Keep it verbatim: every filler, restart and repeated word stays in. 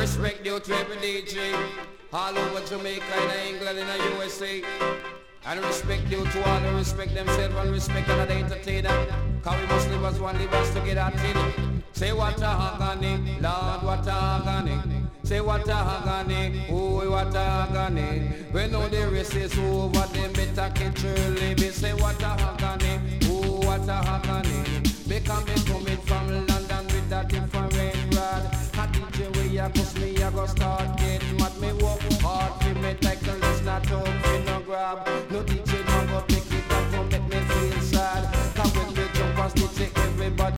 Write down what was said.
respect due to every D J all over Jamaica, in England, in the U S A. And respect due to all who respect themselves and respect another entertainer. Cause we must live as one, live as together till. Say what a agony, Lord, what a agony. Say what a agony, oh, what a agony. When all the race is over, them better catch early. They say what a agony, oh, what a agony. Because me coming from London with a different rod. A D J way I cause me, I go start getting mad. Me work hard for me, take the list not up.